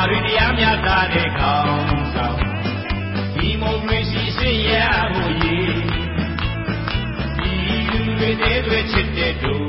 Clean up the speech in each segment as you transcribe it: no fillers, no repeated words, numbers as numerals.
တွေတရားမျှတတဲ့ခေါင်းဆောင်ဒီမိုကရေစီရှင်ရဖို့ရည်ဒီလူတွေတွေချစ်တဲ့တို့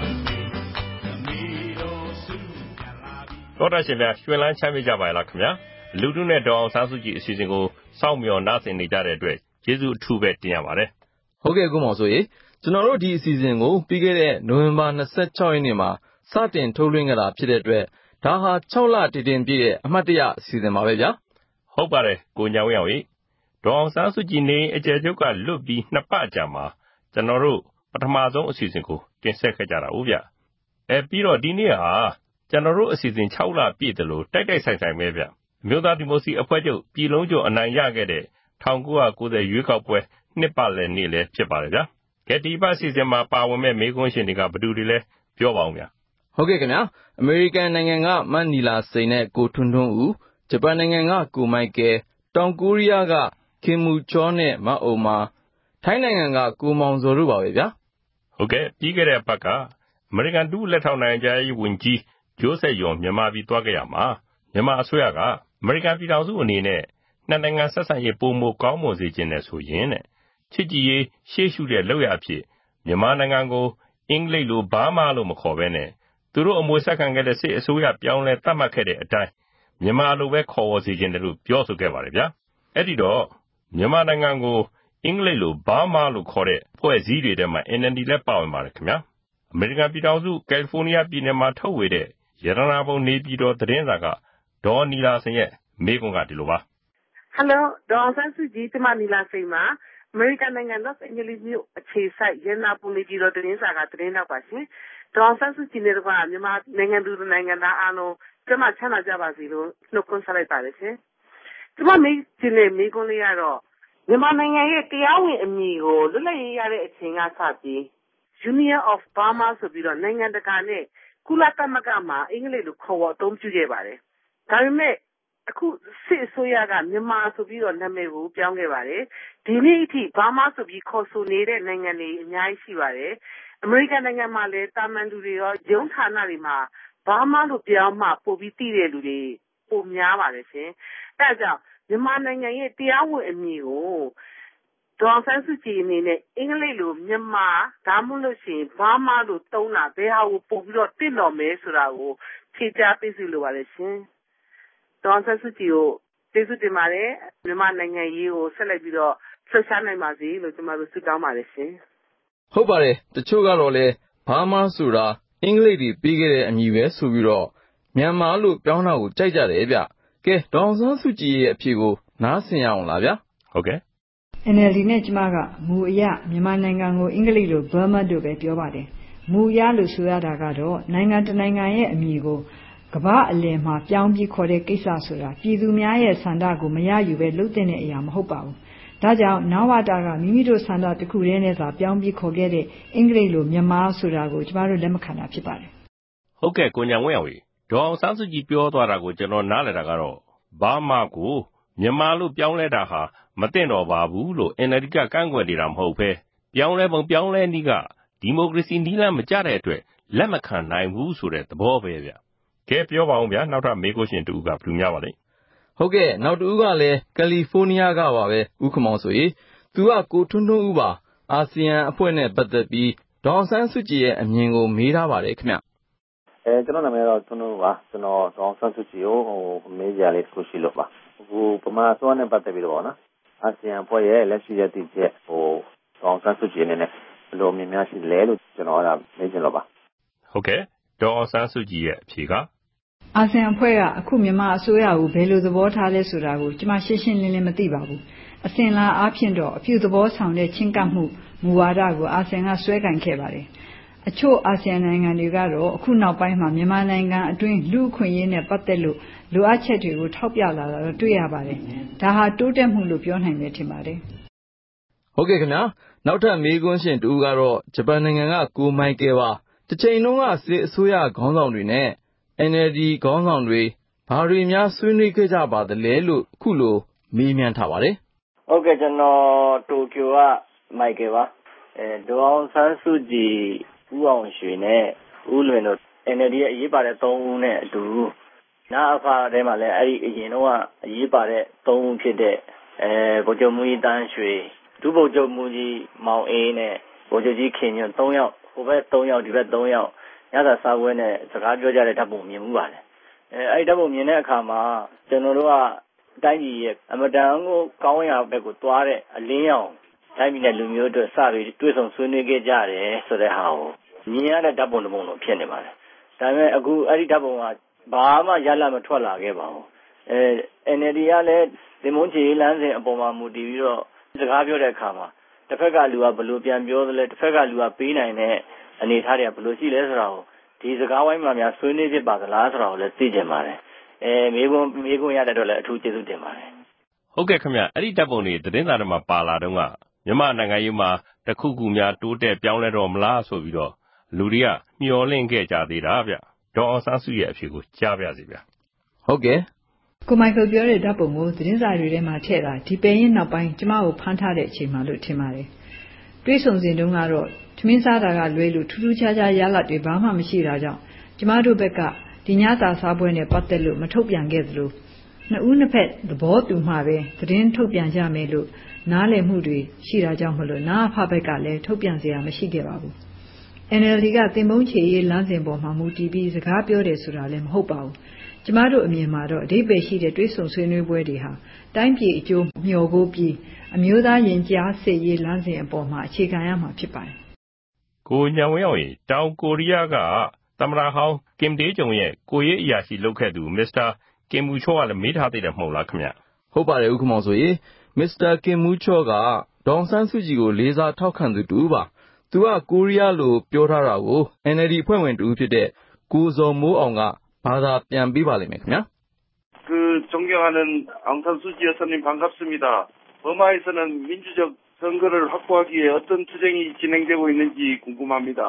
တော်တော်ရှင်များရွှင်လန်းချမ်းမြေ့ကြပါလားခင်ဗျာလူထုနဲ့ဒေါ်အောင်ဆန်းစုကြည်အစီအစဉ်ကိုစောင့်မျှော်နားဆင်နေကြတဲ့အတွက်ကျေးဇူးအထူးပဲတင်ရပါတယ်ဟုတ်ကဲ့ကိုမောင်ဆိုရေကျွန်တော်တို့ဒီအစီအစဉ်ကိုပြီးခဲ့တဲ့နိုဝင်ဘာ26ရက်နေ့မှာစတင်ထုတ်လွှင့်ခဲ့တာဖြစ်တဲ့အတွက်ဒါဟာ6လတည်တင်ပြည့်တဲ့အမှတ်တရအစီအစဉ်ပါပဲဗျာဟုတ်ပါတယ်ကိုညာဝင်းအောင်ရေဒေါ်အောင်ဆန်းစုကြည်နေအကျယ်ချုပ်ကလွတ်ပြီး2ပတ်ကြာမှာကျွန်တော်တို့ပထမဆုံးအစီအစဉ်ကိုတင်ဆက်ခဲ့ကြတာဦးဗျပြီးတော့ဒီနေ့ဟာကျွန်တော်တို့အစီအစဉ်6လပြည့်တယ်လို့တိုက်တိုက်ဆိုင်ဆိုင်ပဲဗျအမျိုးသားဒီမိုကရေစီအဖွဲ့ချုပ်ပြည်လုံးကျွတ်အနိုင်ရခဲ့တဲ့1990ရွေးကောက်ပွဲနှစ်ပတ်လည်နေ့လည်းဖြစ်ပါတယ်ဗျာကဲဒီပတ်အစီအစဉ်မှာပါဝင်မဲ့မေးခွန်းရှင်တွေကဘယ်သူတွေလဲပြောပါအောင်ဗျာဟုတ်ကဲ့ခင်ဗျာအမေရိကန်နိုင်ငံကမတ်နီလာစိန်နဲ့ကိုထွန်းထွန်းဦးဂျပန်နိုင်ငံကကိုမိုက်ကယ်တောင်ကိုရီးယားကခင်မူချောနဲ့မအုံမာထိုင်းနိုင်ငံကကိုမောင်ဇော်တို့ပါပဲဗျာဟုတ်ကဲ့ပြီးခဲ့တဲ့ဘက်ကအမေရိကန်ဒုလက်ထောက်နိုင်ငံသားရေးဝန်ကြီးဂျိုးဆက်ယွန်မြန်မာပြည်သွားခဲ့ရမှာမြန်မာအစိုးရကအမေရိကန်ပြည်ထောင်စုအနေနဲ့နှစ်နိုင်ငံဆက်ဆံရေးပိုမိုကောင်းမွန်စေခြင်းနဲ့ဆိုရင်ချစ်ကြည်ရေးရှေ့ရှုတဲ့လောက်ရဖြစ်မြန်မာနိုင်ငံကိုအင်္ဂလိပ်လိုဘာမှလို့မခေါ်ဘဲနဲ့သူတို့အမွေဆက်ခံခဲ့တဲ့စစ်အစိုးရပြောင်းလဲသတ်မှတ်ခဲ့တဲ့အတိုင်းမြန်မာလိုပဲခေါ်ဝေါ်စေခြင်းတယ်လို့ပြောဆိုခဲ့ပါတယ်ဗျာအဲ့ဒီတော့မြန်မာနိုင်ငံကိုအင်္ဂလိပ်လိုဘာမှလို့ခေါ်တဲ့ဖွဲ့စည်းတွေထဲမှာ NLD လည်းပါဝင်ပါတယ်ခင်ဗျာအမေရိကန်ပြည်ထောင်စုကယ်လီဖိုးနီးယားပြည်နယ်မှာထုတ်ဝေတဲ့ရတနာပုံနေပြည်တော်သတင်းစာကဒေါ်နီလာစိန်ရဲ့မေးခွန်းကဒီလိုပါဟယ်လိုဒေါ်ဆန်းစုကြည်ကျမနီလာစိန်ပါအမေရိကန်နိုင်ငံလော့စ်အန်ဂျလိစ်မြို့အခြေစိုက်ရတနာပုံနေပြည်တော်သတင်းစာကသတင်းတော့ပါရှင်ဒေါ်ဆန်းစုကြည်နဲ့တော့မြန်မာနိုင်ငံသူနိုင်ငံသားအားလုံးကျမချမ်းသာကြပါစေလို့နှုတ်ခွန်းဆက်လိုက်ပါတယ်ရှင်ကျမမေးချင်တဲ့မေးခွန်းလေးကတော့မြန်မာနိုင်ငံရဲ့တရားဝင်အမည်ကိုလွတ်လပ်ရေးရတဲ့အချိန်ကစပြီး Union of Burma ဆိုပြီးတော့နိုင်ငံတကာနဲ့ကုလသမဂ္ဂမှာအင်္ဂလိပ်လိုခေါ်ဝေါ်အသုံးပြုခဲ့ပါတယ်ဒါပေမဲ့အခုစစ်အစိုးရကမြန်မာဆိုပြီးတော့နာမည်ကိုပြောင်းခဲ့ပါတယ်ဒီနေ့အထိဘာမှဆိုပြီးခေါ်ဆိုနေတဲ့နိုင်ငံတွေအများကြီးရှိပါတယ်အမေရိကန်နိုင်ငံမှာလည်းတာမန်လူတွေရောရုံးဌာနတွေမှာဘာမှလို့ပြောင်းမှပို့ပြီးသိတဲ့လူတွေပိုများပါတယ်ရှင်အဲဒါကြောင့်မြန်မာနိုင်ငံရဲ့တရားဝင်အမည်ကိုဒေါ်ဆန်းစုကြည်အနေနဲ့အင်္ဂလိပ်လိုမြန်မာဒါမှမဟုတ်လို့ရှိရင်ဘာမှလို့သုံးတာဘယ်ဟာကိုပို့ပြီးတော့တင့်တော်မယ်ဆိုတာကိုဖြေကြားပေးစီလိုပါတယ်ရှင်ဒေါ်ဆန်းစုကြည်ကိုကျေးဇူးတင်ပါတယ်မြန်မာနိုင်ငံရေးကိုဆက်လက်ပြီးတော့လှုပ်ရှားနိုင်ပါစေလို့ကျွန်တော်တို့ဆုတောင်းပါတယ်ရှင်ဟုတ်ပါတယ်တချို့ကတော့လေဘာမှဆိုတာအင်္ဂလိပ်တွေပြီးခဲ့တဲ့အမည်ပဲဆိုပြီးတော့မြန်မာလို့ပြောင်းတာကိုကြိုက်ကြတယ်ဗျကဲဒေါ်ဆန်းစုကြည်ရဲ့အဖြေကိုနားဆင်ရအောင်လားဗျဟုတ်ကဲ့ NLD နဲ့ကျမကမူအရမြန်မာနိုင်ငံကိုအင်္ဂလိပ်လို Burma လို့ပဲပြောပါတယ်မူအရလို့ဆိုရတာကတော့နိုင်ငံတနိုင်ငံရဲ့အမည်ကိုကမ္ဘာအလယ်မှာပြောင်းပြီးခေါ်တဲ့ကိစ္စဆိုတာပြည်သူများရဲ့ဆန္ဒကိုမရယူပဲလုပ်တဲ့အရာမဟုတ်ပါဘူးဒါကြောင့်နဝတကမိမိတို့ဆန္ဒတစ်ခုတည်းနဲ့သာပြောင်းပြီးခေါ်ခဲ့တဲ့အင်္ဂလိပ်လိုမြန်မာဆိုတာကိုကျမတို့လက်မခံတာဖြစ်ပါတယ်ဟုတ်ကဲ့ကိုညာဝင်းအောင်ကြီးဒေါ်အောင်ဆန်းစုကြည်ပြောသွားတာကိုကျွန်တော်နားလည်တာကတော့ဘာမှကိုမြန်မာလို့ပြောင်းလဲတာဟာမသင့်တော်ပါဘူးလို့ NLD ကကန့်ကွက်နေတာမဟုတ်ဘဲပြောင်းလဲပုံပြောင်းလဲနည်းကဒီမိုကရေစီနည်းလမ်းမကျတဲ့အတွက်လက်မခံနိုင်ဘူးဆိုတဲ့သဘောပဲဗျကဲပြောပါဦးဗျာနောက်ထပ်မေးခွန်းရှင်တူကဘယ်သူများပါလဲဟုတ်ကဲ့နောက်တူကလည်းကယ်လီဖိုးနီးယားကပါပဲဦးခမောင်ဆိုရေသူကကိုထွန်းထွန်းဦးပါအာဆီယံအဖွဲ့နဲ့ပတ်သက်ပြီးဒေါ်ဆန်းစုကြည်ရဲ့အမြင်ကိုမေးထားပါတယ်ခင်ဗျကျွန်တော်နာမည်တော့ထွန်းထွန်းပါကျွန်တော်ဒေါ်ဆန်းစုကြည်ကိုမေးကြလေးတစ်ခုရှိလို့ပါအခုပမာအစိုးရနဲ့ပတ်သက်ပြီးတော့နော်အာဆီယံအဖွဲ့ရဲ့လက်ရှိရည်တည်ချက်ဒေါ်ဆန်းစုကြည်အနေနဲ့ဘယ်လိုမြင်များရှိလဲလို့ကျွန်တော်မေးချင်လို့ပါဟုတ်ကဲ့ဒေါ်ဆန်းစုကြည်ရဲ့အဖြေကအာဆီယံအဖွဲ့ကအခုမြန်မာအစိုးရကိုဘယ်လိုသဘောထားလဲဆိုတာကိုကျွန်မရှင်းရှင်းလင်းလင်းမသိပါဘူးအစဉ်လာအားဖြင့်တော့အပြုသဘောဆောင်တဲ့ချင်းကပ်မှုမူဝါဒကိုအာဆီယံကဆွဲကင်ခဲ့ပါတယ်အချို့အာဆီယံနိုင်ငံတွေကတော့အခုနောက်ပိုင်းမှာမြန်မာနိုင်ငံအတွင်းလူ့အခွင့်အရေးနဲ့ပတ်သက်လို့လိုအပ်ချက်တွေကိုထောက်ပြလာတာတွေ့ရပါတယ်ဒါဟာတိုးတက်မှုလို့ပြောနိုင်တယ်ထင်ပါတယ်ဟုတ်ကဲ့ခင်ဗျာနောက်ထပ်မေးခွန်းရှင်တူကတော့ဂျပန်နိုင်ငံကကိုမိုက်ကယ်ပါတစ်ချိန်လုံးကစစ်အစိုးရခေါင်းဆောင်တွေနဲ့ NLD ခေါင်းဆောင်တွေဘာတွေများဆွေးနွေးခဲ့ကြပါသလဲလို့ခုလိုမေးမြန်းထားပါတယ်ဟုတ်ကဲ့ကျွန်တော်တိုကျိုကမိုက်ကယ်ပါဒေါ်အောင်ဆန်းစုကြည်ဦးအောင်ရွှေနဲ့ဦးလွင်တို့ NLD ရဲ့အရေးပါတဲ့3ဦးနဲ့အတူနာအဖထဲမှာလည်းအဲ့ဒီအရင်တော့အရေးပါတဲ့သုံးဦးဖြစ်တဲ့ဗိုလ်ချုပ်မူကြီးတန်းရွှေဒုဗိုလ်ချုပ်မူကြီးမောင်အေးနဲ့ဗိုလ်ချုပ်ကြီးခင်ညွန့်3ယောက်ဟိုဘက်3ယောက်ဒီဘက်3ယောက်ညသာစားပွဲနဲ့စကားပြောကြတဲ့ဓာတ်ပုံမြင်မှုပါတယ်အဲ့ဒီဓာတ်ပုံမြင်တဲ့အခါမှာကျွန်တော်တို့ကတိုင်းပြည်ရဲ့အမတန်ကိုကောင်းရာဘက်ကိုသွားတဲ့အလင်းရောင်တိုင်းပြည်နဲ့လူမျိုးတို့စပြီးတွေ့ဆုံဆွေးနွေးခဲ့ကြတယ်ဆိုတဲ့ဟာကိုမြင်ရတဲ့ဓာတ်ပုံတစ်ပုံလို့ဖြစ်နေပါတယ်ဒါပေမဲ့အခုအဲ့ဒီဓာတ်ပုံကဘာမှရလမထွက်လာခဲ့ပါဘူးNLD ကလည်းဒီမုန်းချီလမ်းစဉ်အပေါ်မှာမူတည်ပြီးတော့စကားပြောတဲ့အခါမှာတစ်ဖက်ကလူကဘယ်လိုပြန်ပြောသလဲတစ်ဖက်ကလူကပေးနိုင်တဲ့အနေအထားတွေကဘယ်လိုရှိလဲဆိုတာကိုဒီစကားဝိုင်းမှာများဆွေးနွေးဖြစ်ပါသလားဆိုတာကိုလည်းသိချင်ပါတယ်မေးခွန်းရတဲ့တော့လည်းအထူးကျေးဇူးတင်ပါတယ်ဟုတ်ကဲ့ခင်ဗျအဲ့ဒီဓာတ်ပုံတွေသတင်းစာထဲမှာပါလာတော့ကမြန်မာနိုင်ငံရေးမှာတခုခုများတိုးတက်ပြောင်းလဲတော့မလားဆိုပြီးတော့လူတွေကမျှော်လင့်ခဲ့ကြသေးတာဗျဒေါ်အောင်ဆန်းစုရဲ့အဖြေကိုကြားပြစီဗျဟုတ်ကဲ့ကိုမိုက်ကယ်ပြောတဲ့ဓာတ်ပုံကိုသတင်းစာတွေထဲမှာထည့်တာဒီပယ်ရင်နောက်ပိုင်းကျမကိုဖမ်းထားတဲ့အချိန်မှလို့ထင်ပါတယ်တွေးဆုံစဉ်တုန်းကတော့ထမင်းစားတာကလွဲလို့ထူးထူးခြားခြားရလဒ်တွေဘာမှမရှိတာကြောင့်ကျမတို့ဘက်ကဒီညတာစားပွဲနဲ့ပတ်သက်လို့မထုတ်ပြန်ခဲ့သလိုနှစ်ဦးနှစ်ဖက်သဘောတူမှပဲသတင်းထုတ်ပြန်ကြမယ်လို့နားလည်မှုတွေရှိတာကြောင့်မလို့နာအဖဘက်ကလည်းထုတ်ပြန်เสียမရှိခဲ့ပါဘူး NLD ကတင်မုန်းချေရေးလမ်းစဉ်ပေါ်မှာမူတည်ပြီးစကားပြောတယ်ဆိုတာလည်းမဟုတ်ပါဘူးကျမတို့အမြင်မှာတော့အဓိပ္ပာယ်ရှိတဲ့တွေးဆုံဆွေးနွေးပွဲတွေဟာတိုင်းပြည်အကျိုးမျှော်ကိုပြီးအမျိုးသားရင်ကြားစစ်ရေးလမ်းစဉ်အပေါ်မှာအခြေခံရမှာဖြစ်ပါတယ်ကိုညံဝင်းအောင်ရေတောင်ကိုရီးယားကသမ္မတဟောင်းကင်ဒေးဂျုံရဲ့ကိုရေးအရာရှိလုပ်ခဲ့သူမစ္စတာကင်မူချောကလည်းမေးထားသေးတယ်မဟုတ်လားခင်ဗျဟုတ်ပါတယ်ဦးခမောင်ဆိုရေမစ္စတာကင်မူချောကဒေါန်ဆန်းစုကြည်ကိုလေးစားထောက်ခံသူတူပါသူကကိုရီးယားလိုပြောထားတာကို NLD ဖွဲ့ဝင်တူဖြစ်တဲ့ကိုဇော်မိုးအောင်ကဘာသာပြန်ပေးပါလိမ့်မယ်ခင်ဗျာ 존경하는 앙산수지 여사님 반갑습니다. 버마에서는 민주적 선거를 확보하기에 어떤 투쟁이 진행되고 있는지 궁금합니다.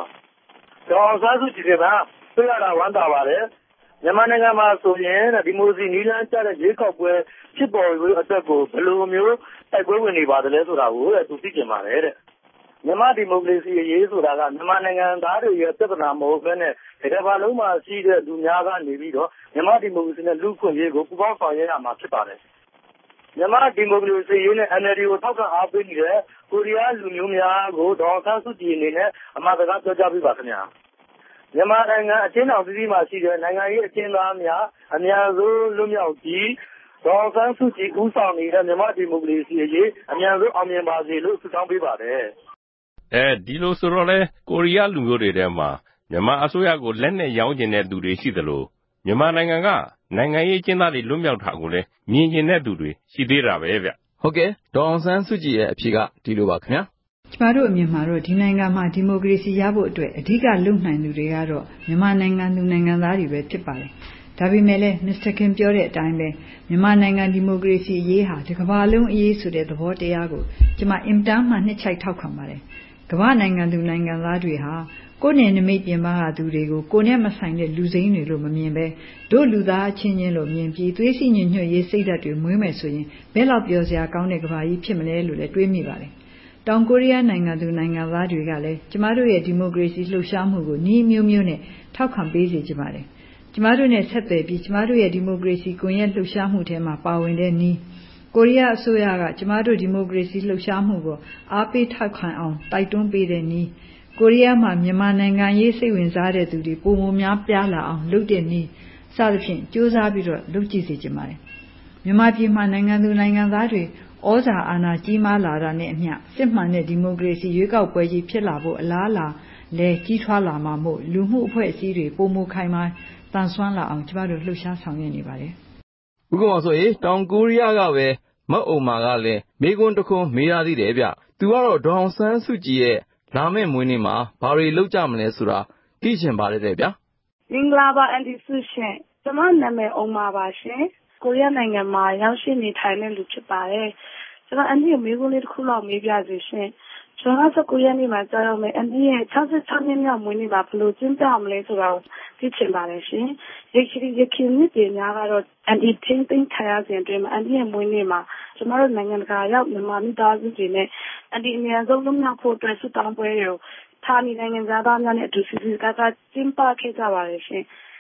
앙산수지가 쓰라라 완다 말해. မြန်မာနိုင်ငံမှာဆိုရင်ဒီမိုစီနီလန်းကျတဲ့ရေကောက်ပွဲဖြစ်ပေါ်ရေးအတွက်ကိုဘယ်လိုမျိုးတိုက်ပွဲဝင်နေပါတယ်ဆိုတာကိုသူသိကြပါတယ်တဲ့မြန်မာဒီမိုကရေစီရေးဆိုတာကမြန်မာနိုင်ငံသားတွေရဲ့ပြဿနာမဟုတ်ဘဲနဲ့ဒီကမ္ဘာလုံးမှာရှိတဲ့လူများကနေပြီးတော့မြန်မာဒီမိုကရေစီနဲ့လူ့ခွင့်ရေးကိုပူးပေါင်းဆောင်ရွက်ရမှာဖြစ်ပါတယ်မြန်မာဒီမိုကရေစီရေးနဲ့ NLD ကိုထောက်ခံအားပေးနေတဲ့ကိုရီးယားလူမျိုးများကိုဒေါ်ဆန်းစုကြည်အနေနဲ့အမှားစကားပြောကြားပေးပါခင်ဗျာမြန်မာနိုင်ငံအချင်းတော်ပြည်မှာရှိတဲ့နိုင်ငံရေးအချင်းသားများအများဆုံးလွတ်မြောက်ပြီးဒေါ်ဆန်းစုကြည်ဦးဆောင်နေတဲ့မြန်မာဒီမိုကရေစီရေးအများဆုံးအောင်မြင်ပါစေလို့ဆုတောင်းပေးပါတယ်ဒီလိုဆိုတော့လေကိုရီးယားလူမျိုးတွေထဲမှာမြန်မာအစိုးရကိုလက်နဲ့ရောင်းကျင်တဲ့သူတွေရှိသလိုမြန်မာနိုင်ငံကနိုင်ငံရေးကျင်းသားတွေလွတ်မြောက်တာကိုလည်းမြင်ကျင်တဲ့သူတွေရှိသေးတာပဲဗျဟုတ်ကဲ့ဒေါ်အောင်ဆန်းစုကြည်ရဲ့အဖြေကဒီလိုပါခင်ဗျာကျမတို့အမြင်မှာတော့ဒီနိုင်ငံမှာဒီမိုကရေစီရဖို့အတွက်အဓိကလုပ်နိုင်သူတွေကတော့မြန်မာနိုင်ငံသူနိုင်ငံသားတွေပဲဖြစ်ပါတယ်ဒါပေမဲ့လည်းမစ္စတာကင်ပြောတဲ့အတိုင်းပဲမြန်မာနိုင်ငံဒီမိုကရေစီအရေးဟာဒီကမ္ဘာလုံးအရေးဆိုတဲ့သဘောတရားကိုကျမအင်တန်းမှနှစ်ချိုက်ထောက်ခံပါတယ်ကမ္ဘာနိုင်ငံသူနိုင်ငံသားတွေဟာကိုယ်နဲ့နမိတ်ပြင်ပကသူတွေကိုကိုယ်နဲ့မဆိုင်တဲ့လူစိမ်းတွေလို့မမြင်ပဲတို့လူသားအချင်းချင်းလို့မြင်ပြီးသွေးစည်းညီညွတ်ရေးစိတ်ဓာတ်တွေမွေးမယ်ဆိုရင်ဘယ်လောက်ပြောစရာကောင်းတဲ့ကမ္ဘာကြီးဖြစ်မလဲလို့လည်းတွေးမိပါတယ်တောင်ကိုရီးယားနိုင်ငံသူနိုင်ငံသားတွေကလည်းကျမတို့ရဲ့ဒီမိုကရေစီလှုပ်ရှားမှုကိုနည်းမျိုးမျိုးနဲ့ထောက်ခံပေးစေချင်ပါတယ်ကျမတို့နဲ့ဆက်သွယ်ပြီးကျမတို့ရဲ့ဒီမိုကရေစီကွန်ရက်လှုပ်ရှားမှုထဲမှာပါဝင်တဲ့နည်းကိုရီးယားအစိုးရကကျမတို့ဒီမိုကရေစီလှုပ်ရှားမှုကိုအားပေးထောက်ခံအောင်တိုက်တွန်းပေးတဲ့နည်းကိုရီးယားမှာမြန်မာနိုင်ငံရေးစိတ်ဝင်စားတဲ့သူတွေပုံမှန်များပြားလာအောင်လုပ်တဲ့နည်းစသဖြင့်စူးစမ်းပြီးတော့လုပ်ကြည့်စေချင်ပါတယ်မြန်မာပြည်မှာနိုင်ငံသူနိုင်ငံသားတွေဩဇာအာဏာကြီးမားလာတာနဲ့အမျှစစ်မှန်တဲ့ဒီမိုကရေစီရွေးကောက်ပွဲကြီးဖြစ်လာဖို့အလားအလာလဲကြီးထွားလာမှာမို့လူမှုအဖွဲ့အစည်းတွေပုံမခိုင်မာတန်ဆွမ်းလာအောင်ကျမတို့လှုပ်ရှားဆောင်ရွက်နေပါတယ်ဥက္ကမောင်ဆိုရင်တောင်ကိုရီးယားကပဲမတ်အုံမာကလည်းမေကွန်းတစ်ခုမေးရသေးတယ်ဗျသူကတော့ဒေါအောင်ဆန်းစုကြည်ရဲ့လာမယ့်မွေးနေ့မှာဘာတွေလုပ်ကြမလဲဆိုတာသိချင်ပါတယ်တဲ့ဗျာမင်္ဂလာပါအန်တီစုရှင်ကျမနာမည်အုံမာပါရှင်ကိုရီးယားနိုင်ငံမှာရောက်ရှိနေထိုင်တဲ့လူဖြစ်ပါတယ်ကျွန်တော်အန်တီကိုမေးခွန်းလေးတစ်ခုလောက်မေးပြစီရှင်ကျွန်တော်ကကိုရီးယားနေ့မှာကြာတော့မယ်အန်တီရဲ့66နှစ်မြောက်မွေးနေ့မှာဘယ်လိုကျင်းပမလဲဆိုတာကိုသိချင်ပါတယ်ရှင်ရခင်နှစ်တွေများကတော့အန်တီတင်းထိုင်ရစဉ်အတွင်းမှာအန်တီရဲ့မွေးနေ့မှာကျွန်တော်တို့နိုင်ငံတကာရောက်မြန်မာမိသားစုတွေနဲ့အန်တီအများဆုံးလွတ်မြောက်ဖို့အတွက်ဆုတောင်းပွဲတွေကိုဌာနေနိုင်ငံသားများနဲ့အတူစီစီကားကားကျင်းပခဲ့ကြပါတယ်ရှင်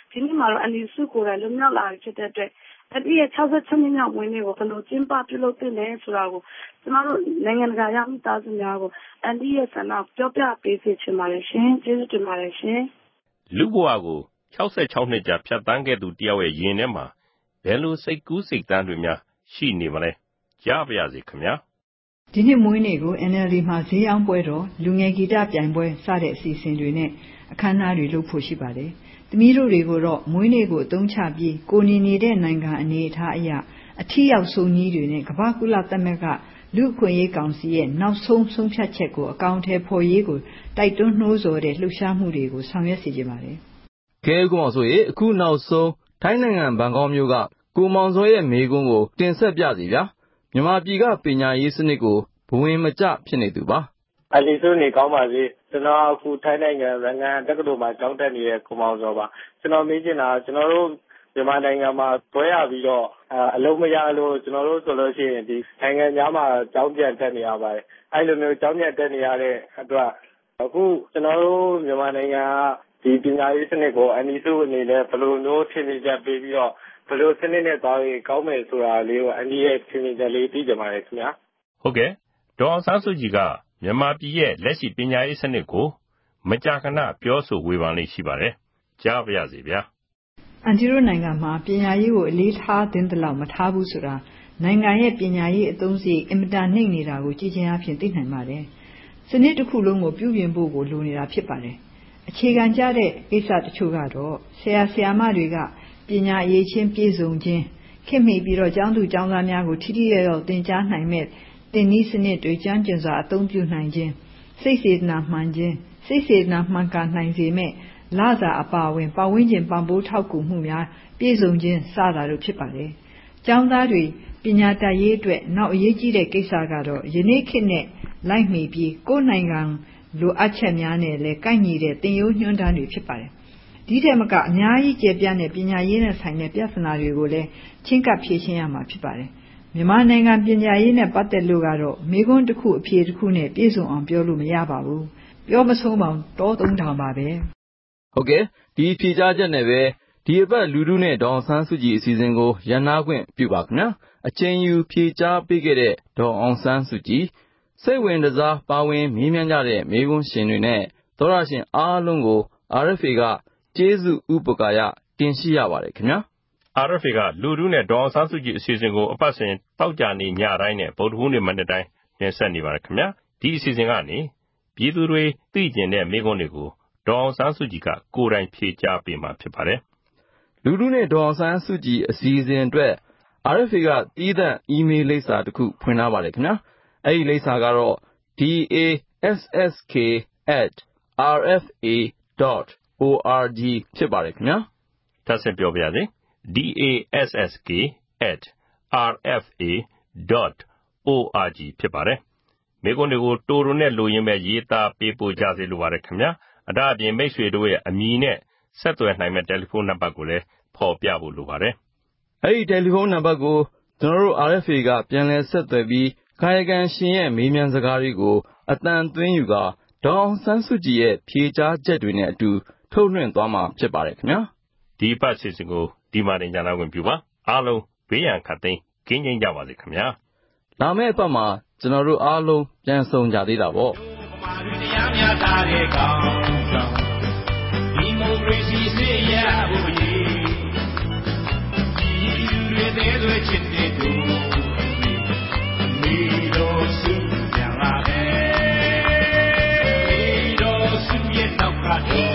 ဒီနေ့မှာတော့အန်ဒီစုကိုယ်တိုင်လွတ်မြောက်လာပြီဖြစ်တဲ့အတွက်အန်ဒီရဲ့66နှစ်မြောက်မွေးနေ့ကိုဘယ်လိုကျင်းပပြုလုပ်သင့်လဲဆိုတာကိုကျွန်တော်တို့နိုင်ငံတကာရောက်မိသားစုများကိုအန်ဒီရဲ့ဆန္ဒပြောပြပေးစေချင်ပါတယ်ရှင်ကျေးဇူးတင်ပါတယ်ရှင်လူဘဝကို66နှစ်ကြာဖြတ်သန်းခဲ့သူတယောက်ရဲ့ရင်ထဲမှာဘယ်လိုစိတ်ကူးစိတ်သန်းတွေများရှိနေမလဲကြားပါရစေခင်ဗျာဒီနှစ်မွေးနေ့ကို NLD မှာဈေးအောင်ပွဲတော်လူငယ်ဂီတပြိုင်ပွဲစတဲ့အစီအစဉ်တွေနဲ့အခမ်းအနားတွေလုပ်ဖို့ရှိပါတယ်။သမီးတို့တွေကိုတော့မွေးနေ့ကိုအသုံးချပြီးကိုနေနေတဲ့နိုင်ငံအနေအထားအရအထီးရောက်ဆုံးကြီးတွေနဲ့ကမ္ဘာကုလသမဂ္ဂလူ့အခွင့်အရေးကောင်စီရဲ့နောက်ဆုံးဆုံးဖြတ်ချက်ကိုအကောင့်ထဲပေါ်ရေးကိုတိုက်တွန်းနှိုးဆော်တဲ့လှုပ်ရှားမှုတွေကိုဆောင်ရွက်စေချင်ပါတယ်။ကဲဦးမောင်ဆိုရေအခုနောက်ဆုံးထိုင်းနိုင်ငံဘန်ကောက်မြို့ကကိုမောင်စောရဲ့မေးခွန်းကိုတင်ဆက်ပြစီဗျာ။မြန်မာပြည်ကပညာရေးစနစ်ကိုဘဝင်မကျဖြစ်နေသူပါ။အလီဆိုနေကောင်းပါစေ။ကျွန်တော်အခုထိုင်းနိုင်ငံရန်ကုန်တက္ကသိုလ်မှာကျောင်းတက်နေတဲ့ကိုမောင်စောပါ။ကျွန်တော်မေးချင်တာကျွန်တော်တို့မြန်မာနိုင်ငံမှာတွဲရပြီးတော့အလုံးမရလို့ကျွန်တော်တို့ဆိုလို့ရှိရင်ဒီနိုင်ငံသားမှာကျောင်းပြန်တက်နေရပါတယ်။အဲ့လိုမျိုးကျောင်းပြန်တက်နေရတဲ့အတွက်အခုကျွန်တော်တို့မြန်မာနိုင်ငံကဒီပညာရေးစနစ်ကိုအန်ဒီစုအနေနဲ့ဘယ်လိုမျိုးထင်မြင်ချက်ပေးပြီးတော့ဘယ်လိုစနစ်နဲ့သွားရင်ကောင်းမယ်ဆိုတာလေးကိုအန်ဒီရဲ့ထင်မြင်ချက်လေးသိကြပါတယ်ခင်ဗျာဟုတ်ကဲ့ဒေါ်အောင်ဆန်းစုကြည်ကမြန်မာပြည်ရဲ့လက်ရှိပညာရေးစနစ်ကိုမကြာခဏပြောဆိုဝေဖန်လေးရှိပါတယ်ကြားပါရစေဗျာအန်တီတို့နိုင်ငံမှာပညာရေးကိုအလေးထားသင့်တယ်လို့မထားဘူးဆိုတာနိုင်ငံရဲ့ပညာရေးအသုံးစရိတ်အင်မတန်နှိမ့်နေတာကိုကြည်ချင်းအဖြစ်သိနိုင်ပါတယ်စနစ်တစ်ခုလုံးကိုပြုပြင်ဖို့ကိုလိုနေတာဖြစ်ပါတယ်အခြေခံကျတဲ့ကိစ္စတချို့ကတော့ဆရာဆရာမတွေကပညာအရေးချင်းပြည့်စုံခြင်းခင်မိပြီးတော့ကျောင်းသူကျောင်းသားများကိုထိထိရောက်ရောက်သင်ကြားနိုင်မဲ့သင်နည်းစနစ်တွေကျွမ်းကျင်စွာအသုံးပြုနိုင်ခြင်းစိတ်စေတနာမှန်ခြင်းစိတ်စေတနာမှန်ကန်နိုင်စေမဲ့လစာအပါအဝင်ပတ်ဝန်းကျင်ပံ့ပိုးထောက်ကူမှုများပြည့်စုံခြင်းစတာတို့ဖြစ်ပါတယ်ကျောင်းသားတွေပညာတတ်ရေးအတွက်နောက်အရေးကြီးတဲ့ကိစ္စကတော့ယနေ့ခေတ်နဲ့လိုက်မီပြီးကိုယ်နိုင်ငံလိုအပ်ချက်များနဲ့လည်းကိုက်ညီတဲ့သင်ရိုးညွှန်းတမ်းတွေဖြစ်ပါတယ်ဒီထက်မကအများကြီးကျေပြန့်တဲ့ပညာရေးနဲ့ဆိုင်တဲ့ပြဿနာတွေကိုလည်းချင်းကပ်ဖြေရှင်းရမှာဖြစ်ပါတယ်မြန်မာနိုင်ငံပညာရေးနဲ့ပတ်သက်လို့ကတော့မိကွန်းတစ်ခုအဖြေတစ်ခုနဲ့ပြည့်စုံအောင်ပြောလို့မရပါဘူးပြောမဆုံးပေါင်းတော3000ပါပဲဟုတ်ကဲ့ဒီဖြေကြားချက်နဲ့ပဲဒီအပတ်လူထုနဲ့ဒေါ်အောင်ဆန်းစုကြည်အစီအစဉ်ကိုရန်နာခွင့်ပြုပါခင်ဗျာအချိန်ယူဖြေကြားပေးခဲ့တဲ့ဒေါ်အောင်ဆန်းစုကြည်စိတ်ဝင်စားပါဝင်မေးမြန်းကြတဲ့မေးခွန်းရှင်တွေနဲ့သောရရှင်အားလုံးကို RFA ကကျေးဇူးဥပကာရတင်ရှိရပါတယ်ခင်ဗျာ RFA ကလူထုနဲ့ဒေါ်အောင်ဆန်းစုကြည်အစီအစဉ်ကိုအပတ်စဉ်တောက်ကြနေညတိုင်းနဲ့ဗုဒ္ဓဟူးနေ့မနေ့တိုင်းတင်ဆက်နေပါတယ်ခင်ဗျာဒီအစီအစဉ်ကနေပြည်သူတွေသိကျင်တဲ့မေးခွန်းတွေကိုဒေါ်အောင်ဆန်းစုကြည်ကကိုယ်တိုင်ဖြေကြားပေးမှာဖြစ်ပါတယ်လူထုနဲ့ဒေါ်အောင်ဆန်းစုကြည်အစီအစဉ်အတွက် RFA ကတည်တဲ့ email လိပ်စာတစ်ခုဖွင့်ထားပါတယ်ခင်ဗျာအဲ့ဒီလိပ်စာကတော့ dasask@rfa.org ဖြစ်ပါတယ်ခင်ဗျာထပ်ဆင့်ပြောပြပါရစေ dasask@rfa.org ဖြစ်ပါတယ်မိကွန်းတွေကိုတိုတိုနဲ့လိုရင်းပဲရေးသားပေးပို့ကြစေလိုပါတယ်ခင်ဗျာအဒါအပြင်မိတ်ဆွေတို့ရဲ့အမည်နဲ့ဆက်သွယ်နိုင်မဲ့တယ်လီဖုန်းနံပါတ်ကိုလည်းဖော်ပြဖို့လိုပါတယ်အဲ့ဒီတယ်လီဖုန်းနံပါတ်ကိုကျွန်တော်တို့ RFA ကပြန်လည်ဆက်သွယ်ပြီးကာယကံရှင်ရဲ့မေးမြန်းစကားတွေကိုအတန်သွင်းယူကာဒေါ်အောင်ဆန်းစုကြည်ရဲ့ဖြေကြားချက်တွေနဲ့အတူထုတ်လွှင့်သွားမှာဖြစ်ပါတယ်ခင်ဗျာဒီပတ်စီစဉ်ကိုဒီမှာတင်ကြနာခွင့်ပြုပါအားလုံးဘေးရန်ခတ်သိမ်းကင်းကျင်းကြပါစေခင်ဗျာလာမယ့်အပတ်မှာကျွန်တော်တို့အားလုံးပြန်ဆုံကြသေးတာပေါ့တရားများသားတဲ့ကောင်းဆောင်ဒီမိုကရေစီစေရဖို့ရည်ဒီလူတွေတဲ့တွေချစ်တဲ့သူမီတော်စုပြန်လာတယ်မီတော်စုရဲ့နောက်က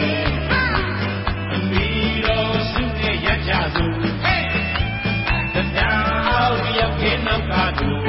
မီတော်စုရဲ့ရကြစုဟေးတရားရောက်ခဲ့နောက်က